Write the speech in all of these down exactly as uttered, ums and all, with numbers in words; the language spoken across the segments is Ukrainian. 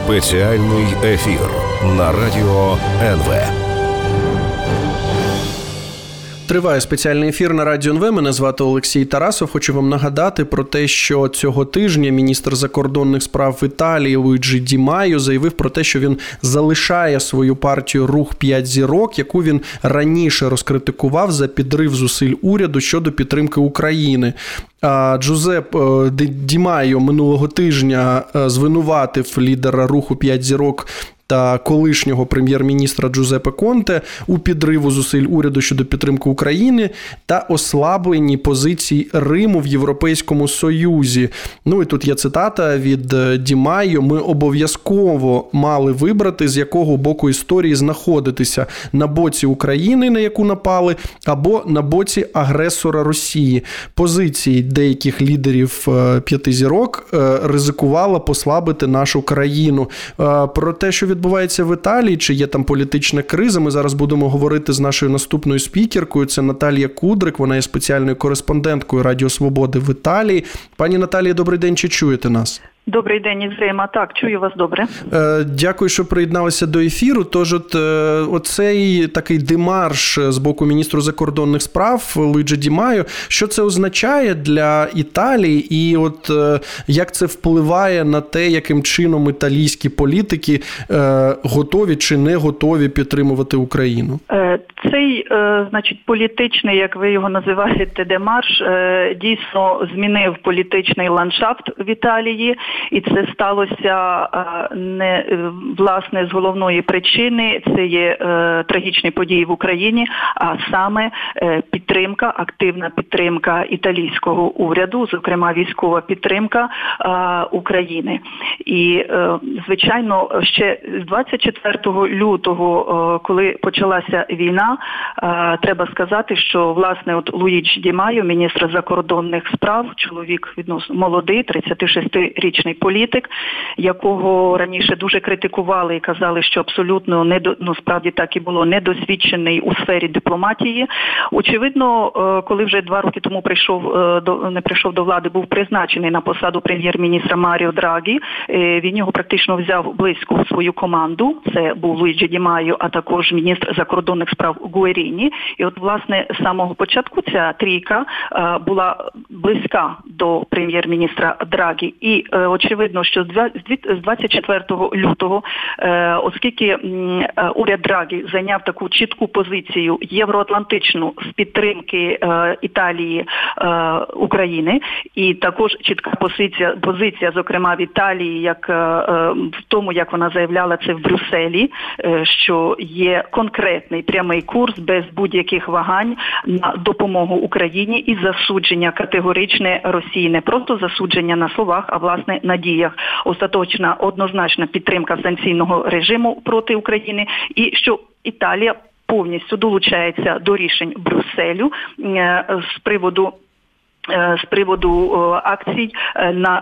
Спеціальний ефір на радіо ен ве. Триває спеціальний ефір на радіо ен ве. Мене звати Олексій Тарасов. Хочу вам нагадати про те, що цього тижня міністр закордонних справ Італії Луїджі Ді Майо заявив про те, що він залишає свою партію «Рух п'ять зірок», яку він раніше розкритикував за підрив зусиль уряду щодо підтримки України. Джузеп Ді Майо минулого тижня звинуватив лідера «Руху п'ять зірок» та колишнього прем'єр-міністра Джузеппе Конте у підриву зусиль уряду щодо підтримки України та ослабленні позицій Риму в Європейському Союзі. Ну і тут є цитата від Ді Майо: «Ми обов'язково мали вибрати, з якого боку історії знаходитися: на боці України, на яку напали, або на боці агресора Росії». Позиції деяких лідерів п'яти зірок ризикувала послабити нашу країну. Про те, що від відбувається в Італії, чи є там політична криза, ми зараз будемо говорити з нашою наступною спікеркою. Це Наталія Кудрик, вона є спеціальною кореспонденткою Радіо Свободи в Італії. Пані Наталія, добрий день, чи чуєте нас? Добрий день, із Рима. Так, чую вас добре. Дякую, що приєдналися до ефіру. Тож от оцей такий демарш з боку міністру закордонних справ Луїджі Ді Майо, що це означає для Італії і от як це впливає на те, яким чином італійські політики готові чи не готові підтримувати Україну? Цей, значить, політичний, як ви його називаєте, демарш, дійсно змінив політичний ландшафт в Італії. І це сталося не власне з головної причини. Це є е, трагічні події в Україні, а саме е, підтримка, активна підтримка італійського уряду, зокрема військова підтримка е, України. І, е, звичайно, ще з двадцять четвертого лютого, е, коли почалася війна, е, треба сказати, що, власне, от Луїджі Ді Майо, міністр закордонних справ, чоловік відносно молодий, тридцятишестирічний політик, якого раніше дуже критикували і казали, що абсолютно не до, ну, справді так і було, недосвідчений у сфері дипломатії. Очевидно, коли вже два роки тому прийшов до не прийшов до влади, був призначений на посаду прем'єр-міністра Маріо Драгі, він його практично взяв близько в свою команду. Це був Луїджі Ді Майо, а також міністр закордонних справ Гуеріні. І от, власне, з самого початку ця трійка була близька до прем'єр-міністра Драгі. І очевидно, що з двадцять четвертого лютого, оскільки уряд Драгі зайняв таку чітку позицію євроатлантичну з підтримки Італії України, і також чітка позиція, позиція, зокрема в Італії, як в тому, як вона заявляла це в Брюсселі, що є конкретний прямий курс без будь-яких вагань на допомогу Україні і засудження категоричне Росії, не просто засудження на словах, а власне на діях. Остаточна, однозначна підтримка санкційного режиму проти України, і що Італія повністю долучається до рішень Брюсселю з приводу з приводу акцій на,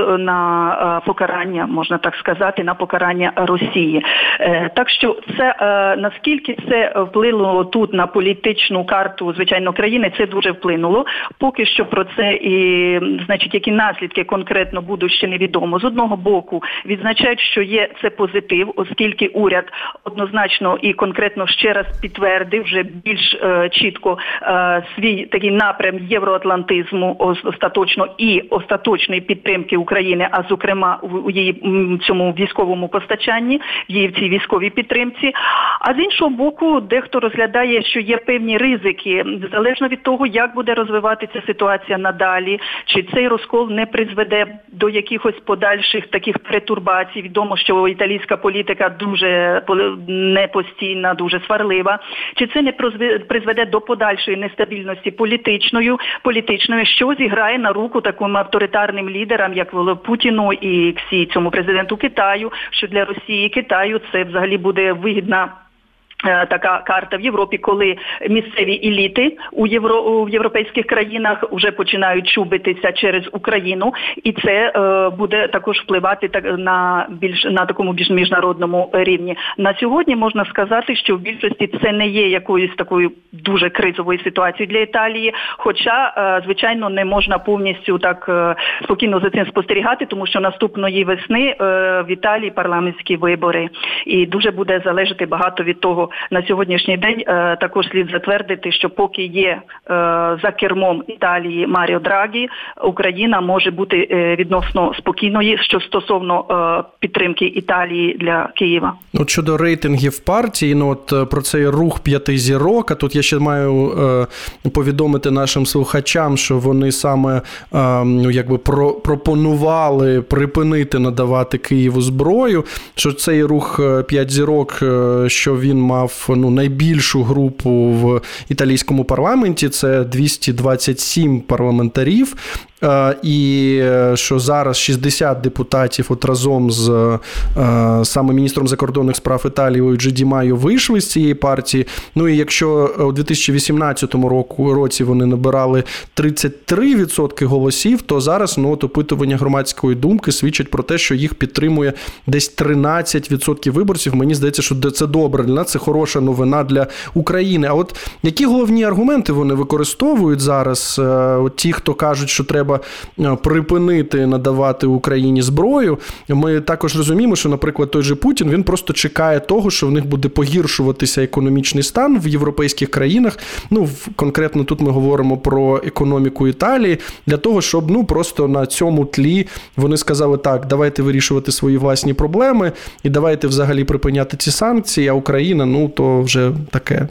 на покарання, можна так сказати, на покарання Росії. Так що це, наскільки це вплинуло тут на політичну карту, звичайно, країни, це дуже вплинуло. Поки що про це і, значить, які наслідки конкретно будуть, ще невідомо. З одного боку, відзначають, що є це позитив, оскільки уряд однозначно і конкретно ще раз підтвердив вже більш е, чітко е, свій такий напрям євроатлантизму, остаточно і остаточної підтримки України, а зокрема у її цьому військовому постачанні, в її в цій військовій підтримці. А з іншого боку, дехто розглядає, що є певні ризики, залежно від того, як буде розвиватися ситуація надалі, чи цей розкол не призведе до якихось подальших таких перетурбацій. Відомо, що італійська політика дуже непостійна, дуже сварлива. Чи це не призведе до подальшої нестабільності політичної, політичної, що зіграє на руку таким авторитарним лідерам, як Путіну і Ксі, цьому президенту Китаю, що для Росії і Китаю це взагалі буде вигідна така карта в Європі, коли місцеві еліти у євро у європейських країнах вже починають чубитися через Україну, і це е, буде також впливати так на більш на такому більш міжнародному рівні. На сьогодні можна сказати, що в більшості це не є якоюсь такою дуже кризовою ситуацією для Італії, хоча е, звичайно не можна повністю так е, спокійно за цим спостерігати, тому що наступної весни е, в Італії парламентські вибори, і дуже буде залежати багато від того. На сьогоднішній день е, також слід затвердити, що поки є е, за кермом Італії Маріо Драгі, Україна може бути е, відносно спокійною, що стосовно е, підтримки Італії для Києва. От щодо рейтингів партії, ну от про цей рух п'яти зірок, а тут я ще маю е, повідомити нашим слухачам, що вони саме е, ну, якби про, пропонували припинити надавати Києву зброю, що цей рух п'ять зірок, е, що він мав ну, найбільшу групу в італійському парламенті, це двісті двадцять сім парламентарів, і що зараз шістдесят депутатів от разом з саме міністром закордонних справ Італії Луїджі Ді Майо вийшли з цієї партії. Ну і якщо у дві тисячі вісімнадцятому року, році вони набирали тридцять три відсотки голосів, то зараз ну, от опитування громадської думки свідчать про те, що їх підтримує десь тринадцять відсотків виборців. Мені здається, що це добре для нас, це хороша новина для України. А от які головні аргументи вони використовують зараз? От ті, хто кажуть, що треба припинити надавати Україні зброю. Ми також розуміємо, що, наприклад, той же Путін, він просто чекає того, що в них буде погіршуватися економічний стан в європейських країнах. Ну, конкретно тут ми говоримо про економіку Італії, для того, щоб, ну, просто на цьому тлі вони сказали, так, давайте вирішувати свої власні проблеми і давайте взагалі припиняти ці санкції, а Україна, ну, то вже таке.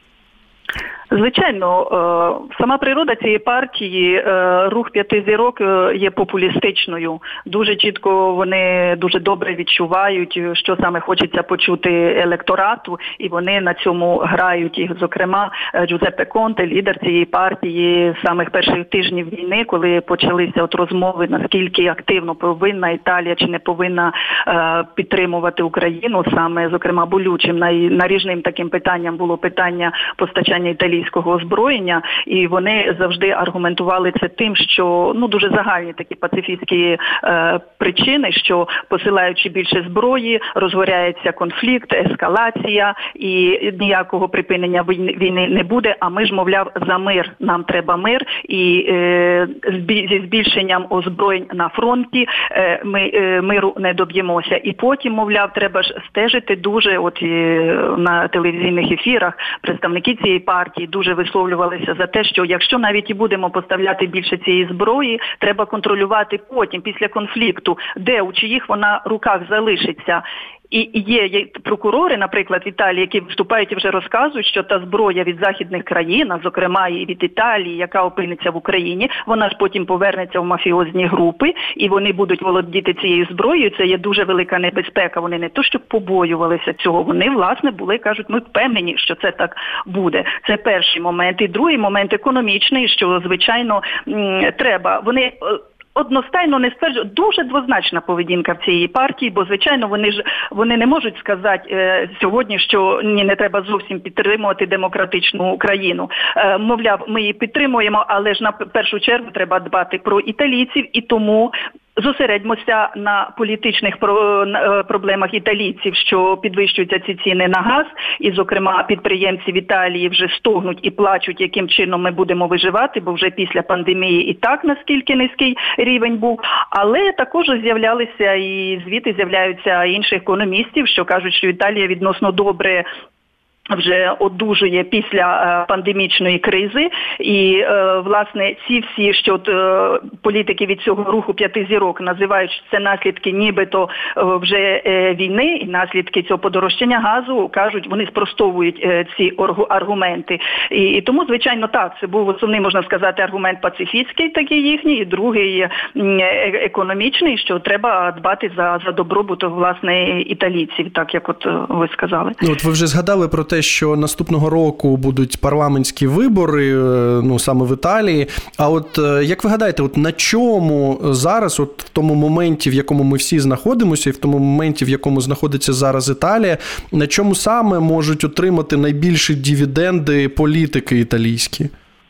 Звичайно, сама природа цієї партії, рух п'яти зірок, є популістичною. Дуже чітко вони дуже добре відчувають, що саме хочеться почути електорату, і вони на цьому грають. І, зокрема, Джузеппе Конте, лідер цієї партії, з самих перших тижнів війни, коли почалися от розмови, наскільки активно повинна Італія чи не повинна підтримувати Україну, саме, зокрема, болючим, наріжним таким питанням було питання постачання Італії озброєння, і вони завжди аргументували це тим, що ну дуже загальні такі пацифістські е, причини, що посилаючи більше зброї, розгоряється конфлікт, ескалація, і ніякого припинення війни не буде, а ми ж, мовляв, за мир, нам треба мир, і е, зі збільшенням озброєнь на фронті е, ми е, миру не доб'ємося. І потім, мовляв, треба ж стежити дуже, от е, на телевізійних ефірах представники цієї партії дуже висловлювалися за те, що якщо навіть і будемо поставляти більше цієї зброї, треба контролювати потім, після конфлікту, де, у чиїх вона руках залишиться. І є, є прокурори, наприклад, в Італії, які виступають і вже розказують, що та зброя від західних країн, зокрема і від Італії, яка опиниться в Україні, вона ж потім повернеться в мафіозні групи, і вони будуть володіти цією зброєю. Це є дуже велика небезпека. Вони не то, що побоювалися цього, вони, власне, були, кажуть, ми впевнені, що це так буде. Це перший момент. І другий момент економічний, що, звичайно, треба. Вони... Одностайно не стверджують, дуже двозначна поведінка в цієї партії, бо, звичайно, вони ж вони не можуть сказати е, сьогодні, що ні, не треба зовсім підтримувати демократичну країну. Е, мовляв, ми її підтримуємо, але ж на першу чергу треба дбати про італійців, і тому зосередьмося на політичних проблемах італійців, що підвищуються ці ціни на газ, і, зокрема, підприємці в Італії вже стогнуть і плачуть, яким чином ми будемо виживати, бо вже після пандемії і так наскільки низький рівень був. Але також з'являлися і звіти з'являються інших економістів, що кажуть, що Італія відносно добре вже одужує після е, пандемічної кризи, і, е, власне, ці всі, що е, політики від цього руху п'яти зірок називають, що це наслідки нібито е, вже е, війни і наслідки цього подорожчання газу, кажуть, вони спростовують е, ці аргументи. І, і тому, звичайно, так, це був основний, можна сказати, аргумент пацифістський такий їхній, і другий е, економічний, що треба дбати за, за добробут, власне, італійців, так як от ви сказали. Ну, от ви вже згадали про те, те, що наступного року будуть парламентські вибори, ну, саме в Італії. А от як ви гадаєте, от на чому зараз, от в тому моменті, в якому ми всі знаходимося, і в тому моменті, в якому знаходиться зараз Італія, на чому саме можуть отримати найбільші дивіденди політики італійські?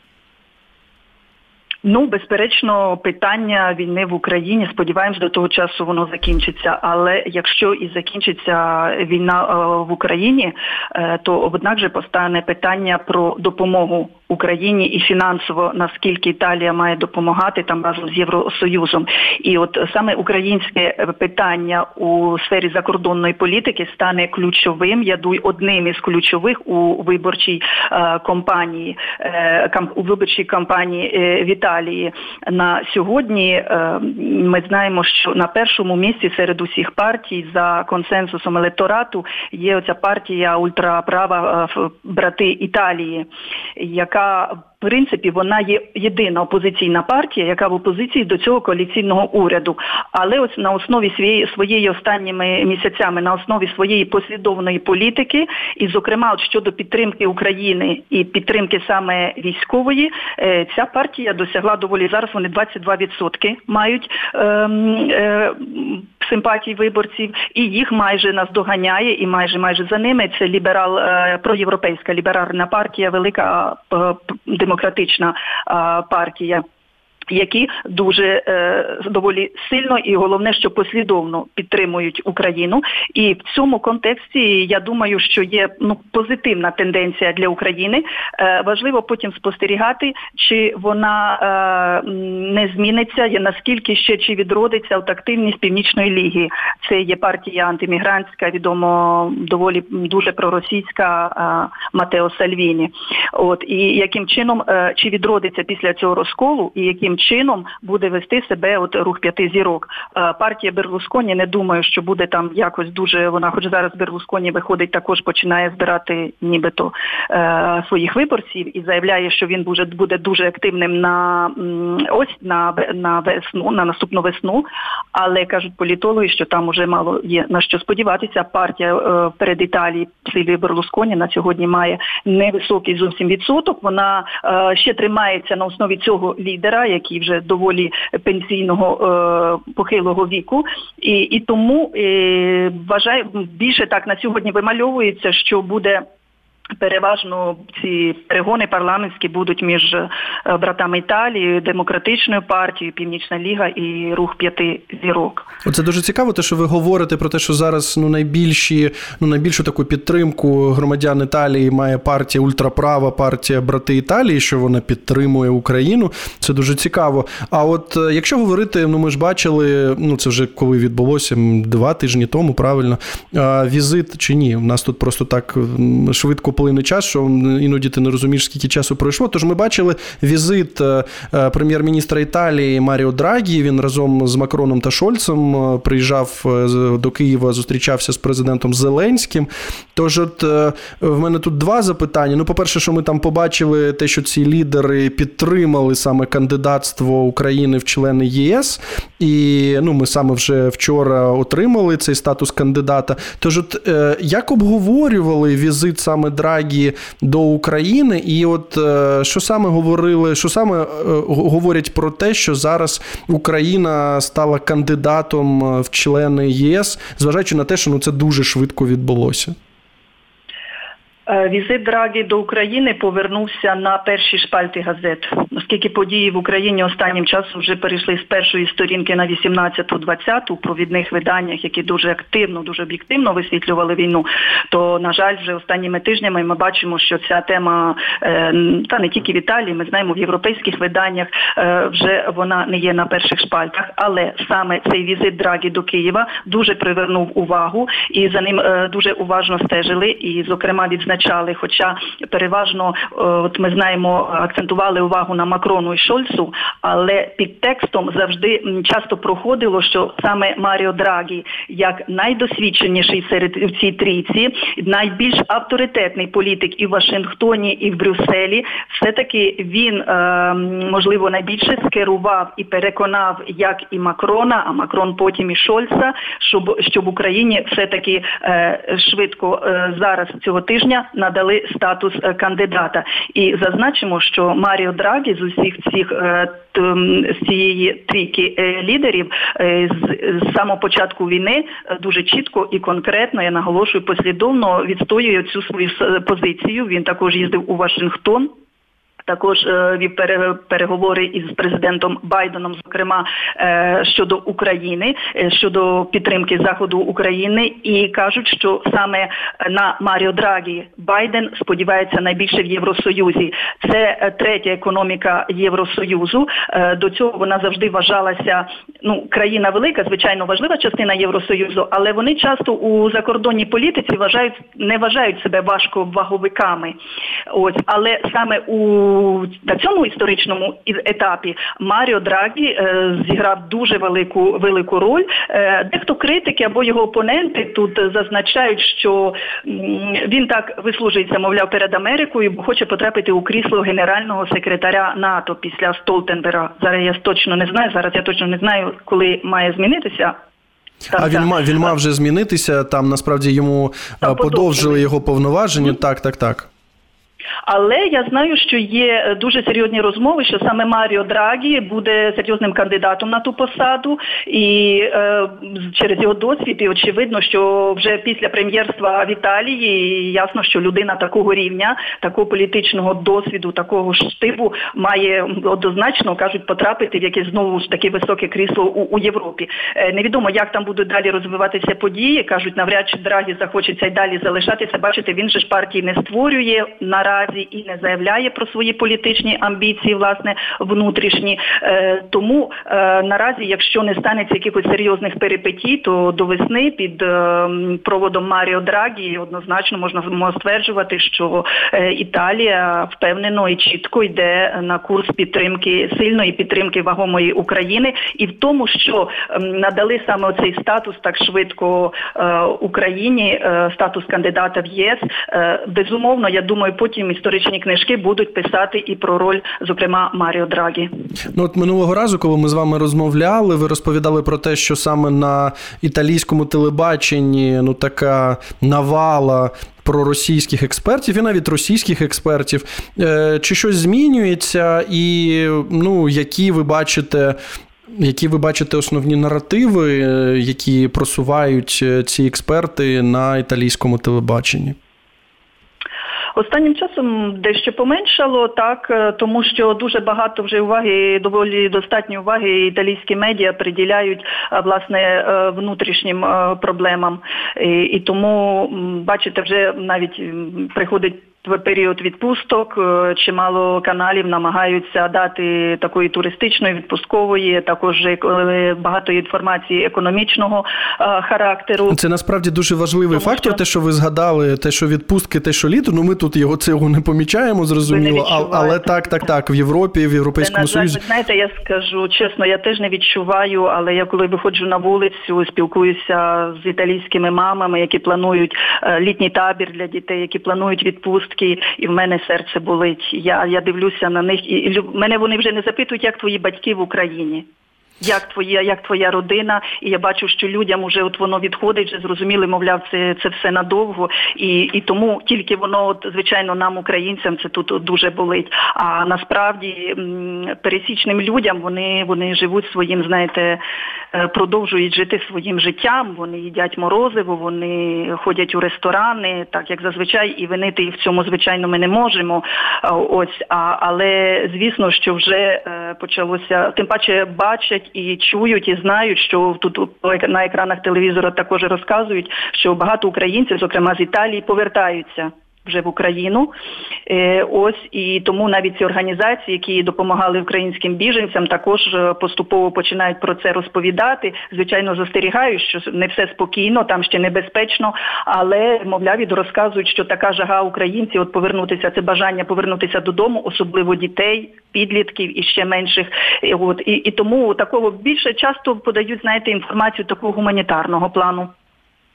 Ну, безперечно, питання війни в Україні, сподіваємось, до того часу воно закінчиться. Але якщо і закінчиться війна в Україні, то однак же постане питання про допомогу Україні і фінансово, наскільки Італія має допомагати там разом з Євросоюзом. І от саме українське питання у сфері закордонної політики стане ключовим, я думаю, одним із ключових у виборчій е, кампанії, е, кам, у виборчій кампанії е, в Італії. На сьогодні е, ми знаємо, що на першому місці серед усіх партій за консенсусом електорату є оця партія ультраправа е, брати Італії, яка в принципі, вона є єдина опозиційна партія, яка в опозиції до цього коаліційного уряду. Але ось на основі своєї, своєї останніми місяцями, на основі своєї послідовної політики, і, зокрема, от щодо підтримки України і підтримки саме військової, ця партія досягла доволі, зараз вони двадцять два відсотки мають е, е, симпатій виборців, і їх майже наздоганяє, і майже майже за ними це ліберал, е, проєвропейська ліберальна партія, велика е, демократична е, партія, які дуже е, доволі сильно і головне, що послідовно підтримують Україну. І в цьому контексті, я думаю, що є ну, позитивна тенденція для України. Е, важливо потім спостерігати, чи вона е, не зміниться, і наскільки ще, чи відродиться от активність Північної Ліги. Це є партія антимігрантська, відомо доволі дуже проросійська е, Матео Сальвіні. От, і яким чином, е, чи відродиться після цього розколу, і яким чином буде вести себе от рух п'яти зірок. Партія Берлусконі, не думаю, що буде там якось дуже, вона хоч зараз Берлусконі виходить, також починає збирати нібито е, своїх виборців і заявляє, що він буде, буде дуже активним на ось на, на весну, на наступну весну, але кажуть політологи, що там уже мало є на що сподіватися. Партія е, перед Італією Сильвіо Берлусконі на сьогодні має невисокий зовсім відсоток, вона е, ще тримається на основі цього лідера, який вже доволі пенсійного е, похилого віку. І, і тому е, вважаю, більше так на сьогодні вимальовується, що буде переважно ці перегони парламентські будуть між братами Італії, Демократичною партією, Північна Ліга і рух п'яти зірок. Оце дуже цікаво, те, що ви говорите про те, що зараз ну, найбільші, ну, найбільшу таку підтримку громадян Італії має партія ультраправа, партія брати Італії, що вона підтримує Україну. Це дуже цікаво. А от якщо говорити, ну ми ж бачили, ну це вже коли відбулося, два тижні тому, правильно, візит чи ні? У нас тут просто так швидко плине час, що іноді ти не розумієш, скільки часу пройшло. Тож ми бачили візит прем'єр-міністра Італії Маріо Драгі. Він разом з Макроном та Шольцем приїжджав до Києва, зустрічався з президентом Зеленським. Тож от в мене тут два запитання. Ну, по-перше, що ми там побачили те, що ці лідери підтримали саме кандидатство України в члени ЄС. І ну, ми саме вже вчора отримали цей статус кандидата. Тож от як обговорювали візит саме Драгі до України, і от що саме говорили, що саме говорять про те, що зараз Україна стала кандидатом в члени ЄС, зважаючи на те, що ну, це дуже швидко відбулося? Візит Драгі до України повернувся на перші шпальти газет, оскільки події в Україні останнім часом вже перейшли з першої сторінки на вісімнадцяту-двадцяту у провідних виданнях, які дуже активно, дуже об'єктивно висвітлювали війну, то, на жаль, вже останніми тижнями ми бачимо, що ця тема, та не тільки в Італії, ми знаємо, в європейських виданнях вже вона не є на перших шпальтах, але саме цей візит Драгі до Києва дуже привернув увагу, і за ним дуже уважно стежили, і, зокрема, відзначали, хоча переважно, от ми знаємо, акцентували увагу на Макрону і Шольцу, але під текстом завжди часто проходило, що саме Маріо Драгі, як найдосвідченіший серед в цій трійці, найбільш авторитетний політик і в Вашингтоні, і в Брюсселі, все-таки він, можливо, найбільше скерував і переконав як і Макрона, а Макрон потім і Шольца, щоб, щоб в Україні все-таки швидко зараз цього тижня тижня надали статус кандидата. І зазначимо, що Маріо Драгі з усіх цих з цієї трійки лідерів з самого початку війни дуже чітко і конкретно, я наголошую, послідовно відстоює цю свою позицію. Він також їздив у Вашингтон. Також вів переговори із президентом Байденом, зокрема, щодо України, щодо підтримки Заходу України. І кажуть, що саме на Маріо Драгі Байден сподівається найбільше в Євросоюзі. Це третя економіка Євросоюзу. До цього вона завжди вважалася, ну, країна велика, звичайно, важлива частина Євросоюзу, але вони часто у закордонній політиці вважають, не вважають себе важковаговиками. Ось, але саме у на цьому історичному етапі Маріо Драгі е, зіграв дуже велику, велику роль. Е, дехто критики або його опоненти тут зазначають, що м, він так вислужується, мовляв, перед Америкою, бо хоче потрапити у крісло генерального секретаря НАТО після Столтенберга. Зараз я точно не знаю, зараз я точно не знаю, коли має змінитися. А він мав, він мав вже змінитися, там насправді йому Та, подовжили його повноваження, mm-hmm. так, так, так. Але я знаю, що є дуже серйозні розмови, що саме Маріо Драгі буде серйозним кандидатом на ту посаду, і е, через його досвід, і очевидно, що вже після прем'єрства в Італії ясно, що людина такого рівня, такого політичного досвіду, такого штибу має однозначно, кажуть, потрапити в якесь знову ж таки високе крісло у, у Європі. Е, невідомо, як там будуть далі розвиватися події, кажуть, навряд чи Драгі захочеться й далі залишатися. Бачите, він же ж партії не створює наразі і не заявляє про свої політичні амбіції, власне, внутрішні. Е, тому е, наразі, якщо не станеться якихось серйозних перипетій, то до весни під е, проводом Маріо Драгі однозначно можна, можна стверджувати, що е, Італія впевнено і чітко йде на курс підтримки, сильної підтримки вагомої України. І в тому, що е, надали саме оцей статус так швидко е, Україні, е, статус кандидата в ЄС, е, безумовно, я думаю, потім історичні книжки будуть писати і про роль, зокрема, Маріо Драгі. Ну от минулого разу, коли ми з вами розмовляли, ви розповідали про те, що саме на італійському телебаченні ну така навала проросійських експертів і навіть російських експертів. Чи щось змінюється і ну які ви бачите Які ви бачите основні наративи, які просувають ці експерти на італійському телебаченні? Останнім часом дещо поменшало, так, тому що дуже багато вже уваги, доволі достатньо уваги італійські медіа приділяють, власне, внутрішнім проблемам. І, і тому, бачите, вже навіть приходить період відпусток, чимало каналів намагаються дати такої туристичної, відпусткової, також багато інформації економічного характеру. Це насправді дуже важливий Тому фактор, що... те, що ви згадали, те, що відпустки, те, що літо, ну ми тут його цього не помічаємо, зрозуміло, а, але так, так, так, в Європі, в Європейському Це, на жаль, Союзі. Ви знаєте, я скажу чесно, я теж не відчуваю, але я коли виходжу на вулицю, спілкуюся з італійськими мамами, які планують літній табір для дітей, які планують відпустки, і в мене серце болить. Я, я дивлюся на них, і, і мене вони вже не запитують, як твої батьки в Україні. Як твоя, як твоя родина, і я бачу, що людям вже от воно відходить, вже зрозуміли, мовляв, це, це все надовго, і, і тому тільки воно, от, звичайно, нам, українцям, це тут от дуже болить. А насправді пересічним людям вони, вони живуть своїм, знаєте, продовжують жити своїм життям, вони їдять морозиво, вони ходять у ресторани, так як зазвичай, і винити їх в цьому, звичайно, ми не можемо. Ось, а, але звісно, що вже почалося, тим паче бачать, і чують, і знають, що тут на екранах телевізора також розказують, що багато українців, зокрема з Італії, повертаються вже в Україну. Е, ось, і тому навіть ці організації, які допомагали українським біженцям, також поступово починають про це розповідати. Звичайно, застерігають, що не все спокійно, там ще небезпечно, але, мовляв, і розказують, що така жага українців от повернутися, це бажання повернутися додому, особливо дітей, підлітків і ще менших. І, от, і, і тому такого більше часто подають, знаєте, інформацію такого гуманітарного плану.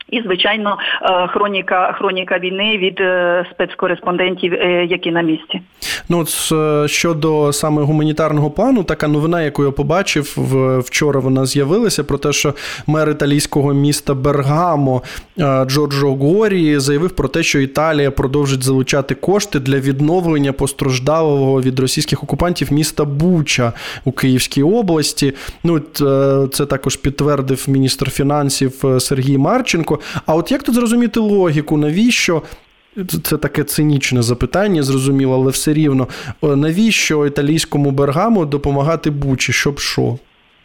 І, звичайно, хроніка, хроніка війни від спецкореспондентів, які на місці. Ну, от щодо саме гуманітарного плану, така новина, яку я побачив, вчора вона з'явилася, про те, що мер італійського міста Бергамо Джорджо Горі заявив про те, що Італія продовжить залучати кошти для відновлення постраждалого від російських окупантів міста Буча у Київській області. Ну, це також підтвердив міністр фінансів Сергій Марченко. А от як тут зрозуміти логіку? Навіщо? Це таке цинічне запитання, зрозуміло, але все рівно. Навіщо італійському Бергамо допомагати Бучі? Щоб що?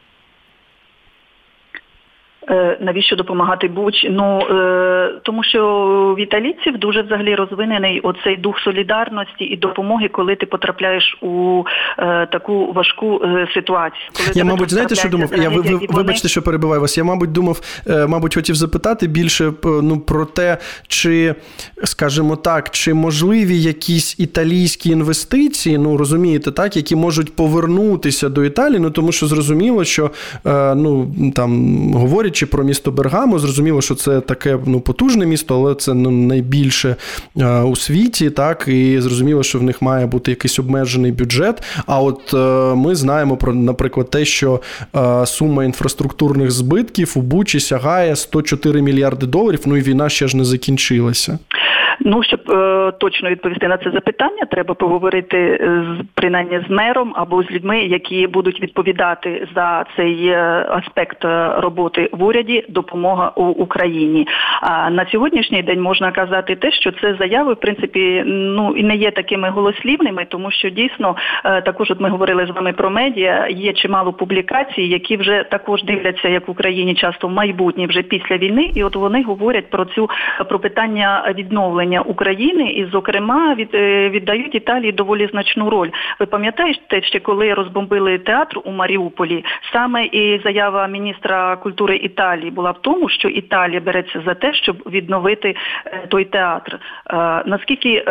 Навіщо допомагати Буч? Ну, е, тому що в італійців дуже взагалі розвинений оцей дух солідарності і допомоги, коли ти потрапляєш у е, таку важку е, ситуацію. Коли я, мабуть, знаєте, що думав? Я, ви, ви, вони... Вибачте, що перебиваю вас. Я, мабуть, думав, е, мабуть, хотів запитати більше ну, про те, чи, скажімо так, чи можливі якісь італійські інвестиції, ну, розумієте, так, які можуть повернутися до Італії, ну, тому що зрозуміло, що, е, ну, там, говорять, чи про місто Бергамо, зрозуміло, що це таке ну, потужне місто, але це ну, найбільше е, у світі, так, і зрозуміло, що в них має бути якийсь обмежений бюджет. А от е, ми знаємо про, наприклад, те, що е, сума інфраструктурних збитків у Бучі сягає сто чотири мільярди доларів, ну і війна ще ж не закінчилася. Ну, щоб е, точно відповісти на це запитання, треба поговорити з, принаймні з мером або з людьми, які будуть відповідати за цей е, аспект роботи в уряді, допомога у Україні. А на сьогоднішній день можна казати те, що це заяви, в принципі, ну, і не є такими голослівними, тому що дійсно, е, також от ми говорили з вами про медіа, є чимало публікацій, які вже також дивляться, як в Україні часто в майбутнє, вже після війни, і от вони говорять про цю, про питання відновлення України і, зокрема, від, віддають Італії доволі значну роль. Ви пам'ятаєте, ще коли розбомбили театр у Маріуполі, саме і заява міністра культури Італії була в тому, що Італія береться за те, щоб відновити той театр. Наскільки,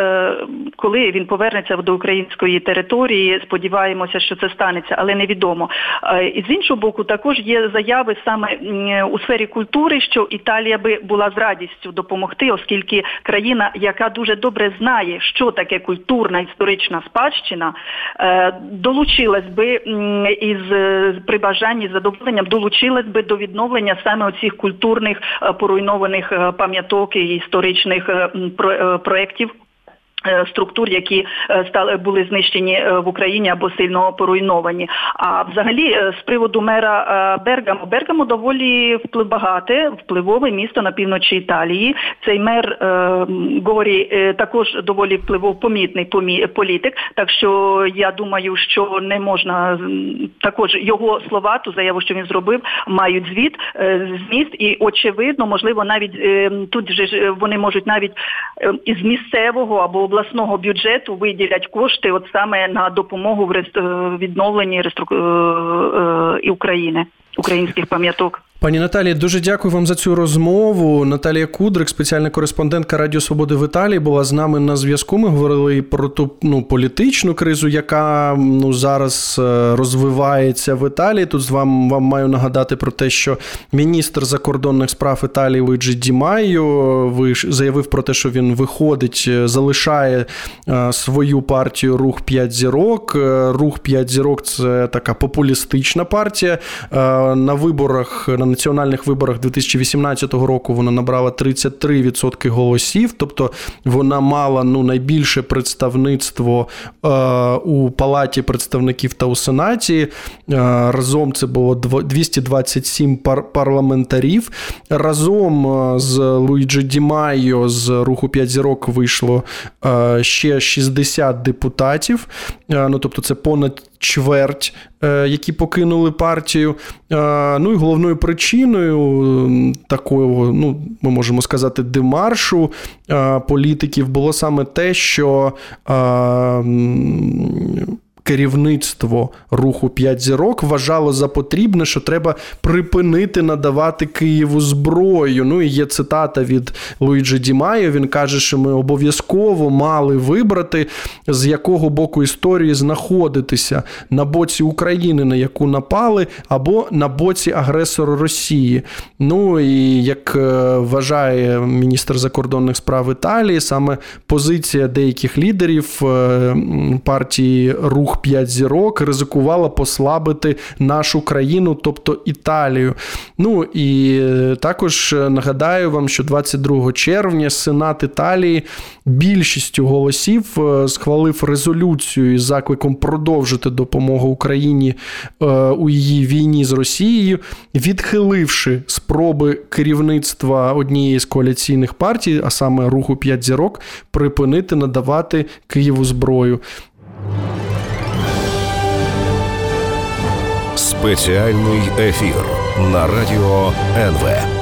коли він повернеться до української території, сподіваємося, що це станеться, але невідомо. І з іншого боку, також є заяви саме у сфері культури, що Італія би була з радістю допомогти, оскільки країна, яка дуже добре знає, що таке культурна історична спадщина, долучилась би із при бажанні, з задоволенням долучилась би до відновлення саме оцих культурних поруйнованих пам'яток і історичних проєктів, структур, які стали, були знищені в Україні або сильно поруйновані. А взагалі, з приводу мера Бергамо, Бергамо доволі впливбагате, впливове місто на півночі Італії. Цей мер Горі також доволі впливовий політик, так що я думаю, що не можна, також його слова, ту заяву, що він зробив, мають звіт, зміст, і очевидно, можливо, навіть тут же вони можуть навіть із місцевого або обласного бюджету виділять кошти от саме на допомогу в відновленні реструк... і України, українських пам'яток. Пані Наталія, дуже дякую вам за цю розмову. Наталія Кудрик, спеціальна кореспондентка Радіо Свободи в Італії, була з нами на зв'язку. Ми говорили і про ту ну, політичну кризу, яка ну, зараз розвивається в Італії. Тут вам, вам маю нагадати про те, що міністр закордонних справ Італії Луїджі Ді Майо заявив про те, що він виходить, залишає свою партію «Рух п'ять зірок». «Рух п'ять зірок» – це така популістична партія. На виборах, на національних виборах дві тисячі вісімнадцятого року вона набрала тридцять три відсотки голосів, тобто вона мала ну, найбільше представництво е, у Палаті представників та у Сенаті. Е, разом це було двісті двадцять сім пар- парламентарів. Разом з Луїджі Ді Майо з «Руху п'ять зірок» вийшло е, ще шістдесят депутатів, е, ну, тобто це понад чверть, які покинули партію. Ну і головною причиною такого, ну, ми можемо сказати, демаршу політиків було саме те, що керівництво руху «П'ять зірок» вважало за потрібне, що треба припинити надавати Києву зброю. Ну і є цитата від Луїджі Ді Майо, він каже, що ми обов'язково мали вибрати, з якого боку історії знаходитися: на боці України, на яку напали, або на боці агресора Росії. Ну і як вважає міністр закордонних справ Італії, саме позиція деяких лідерів партії «Рух П'ять зірок» ризикувала послабити нашу країну, тобто Італію. Ну і також нагадаю вам, що двадцять другого червня Сенат Італії більшістю голосів схвалив резолюцію із закликом продовжити допомогу Україні у її війні з Росією, відхиливши спроби керівництва однієї з коаліційних партій, а саме Руху П'ять зірок, припинити надавати Києву зброю. Спеціальний ефір на радіо ен ве.